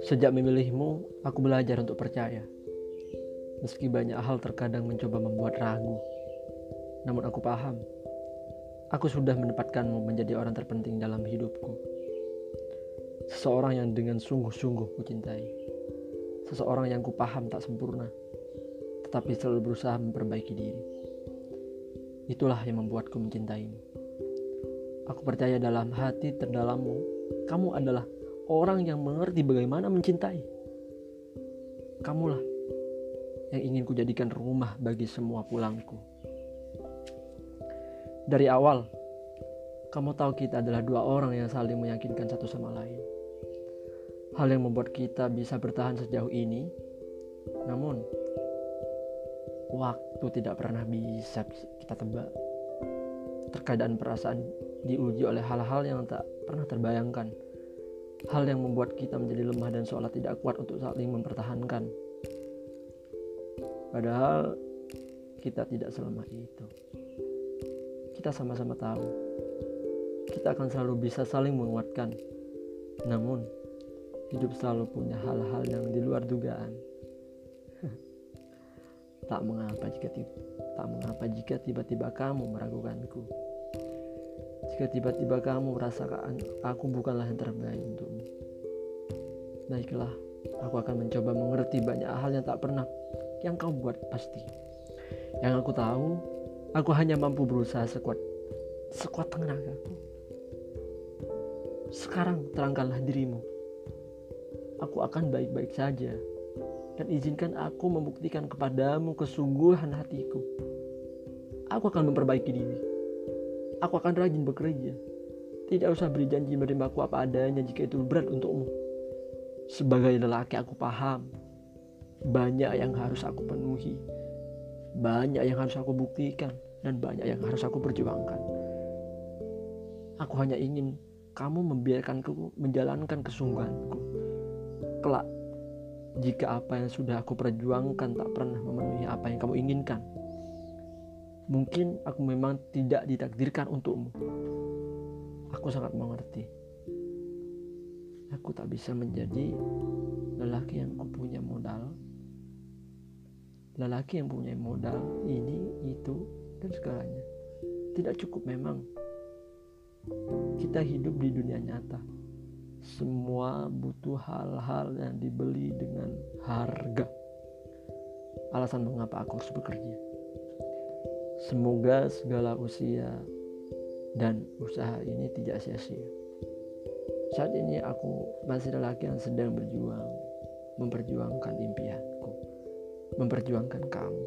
Sejak memilihmu, aku belajar untuk percaya. Meski banyak hal terkadang mencoba membuat ragu, namun aku paham, aku sudah menempatkanmu menjadi orang terpenting dalam hidupku. Seseorang yang dengan sungguh-sungguh kucintai. Seseorang yang kupaham tak sempurna, tetapi selalu berusaha memperbaiki diri. Itulah yang membuatku mencintaimu. Aku percaya dalam hati terdalammu, kamu adalah orang yang mengerti bagaimana mencintai. Kamulah yang ingin kujadikan rumah bagi semua pulangku. Dari awal, kamu tahu kita adalah dua orang yang saling meyakinkan satu sama lain. Hal yang membuat kita bisa bertahan sejauh ini, namun waktu tidak pernah bisa kita tebak. Terkadang perasaan diuji oleh hal-hal yang tak pernah terbayangkan. Hal yang membuat kita menjadi lemah dan seolah tidak kuat untuk saling mempertahankan. Padahal kita tidak selemah itu. Kita sama-sama tahu kita akan selalu bisa saling menguatkan. Namun hidup selalu punya hal-hal yang di luar dugaan. Tak mengapa jika tiba-tiba kamu meragukanku. Jika tiba-tiba kamu merasakan aku bukanlah yang terbaik untukmu. Baiklah, aku akan mencoba mengerti banyak hal yang tak pernah yang kau buat pasti. Yang aku tahu, aku hanya mampu berusaha sekuat tenagaku. Sekarang terangkanlah dirimu. Aku akan baik-baik saja. Dan izinkan aku membuktikan kepadamu kesungguhan hatiku. Aku akan memperbaiki diri. Aku akan rajin bekerja. Tidak usah beri janji menerimaku apa adanya jika itu berat untukmu. Sebagai lelaki aku paham. Banyak yang harus aku penuhi. Banyak yang harus aku buktikan. Dan banyak yang harus aku perjuangkan. Aku hanya ingin kamu membiarkanku menjalankan kesungguhanku. Kelak, jika apa yang sudah aku perjuangkan tak pernah memenuhi apa yang kamu inginkan, mungkin aku memang tidak ditakdirkan untukmu. Aku sangat mengerti. Aku tak bisa menjadi lelaki yang punya modal. Lelaki yang punya modal ini, itu, dan segalanya. Tidak cukup memang. Kita hidup di dunia nyata. Semua butuh hal-hal yang dibeli dengan harga. Alasan mengapa aku harus bekerja. Semoga segala usia dan usaha ini tidak sia-sia. Saat ini aku masih lelaki yang sedang berjuang, memperjuangkan impianku, memperjuangkan kamu,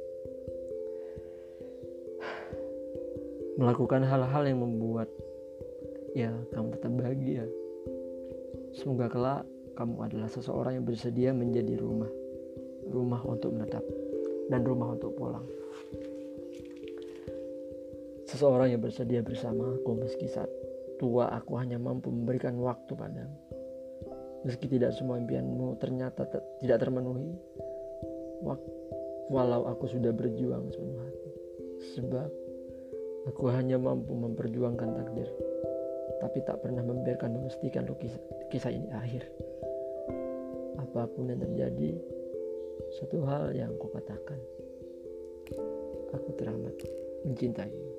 melakukan hal-hal yang membuat kamu tetap bahagia. Semoga kelak kamu adalah seseorang yang bersedia menjadi rumah untuk menetap dan rumah untuk pulang. Seseorang yang bersedia bersama aku meski saat tua aku hanya mampu memberikan waktu padamu. Meski tidak semua impianmu ternyata tidak termenuhi, walau aku sudah berjuang sepenuh hati. Sebab aku hanya mampu memperjuangkan takdir, tapi tak pernah membiarkan memastikan kisah ini akhir. Apapun yang terjadi, satu hal yang kukatakan, aku teramat mencintai.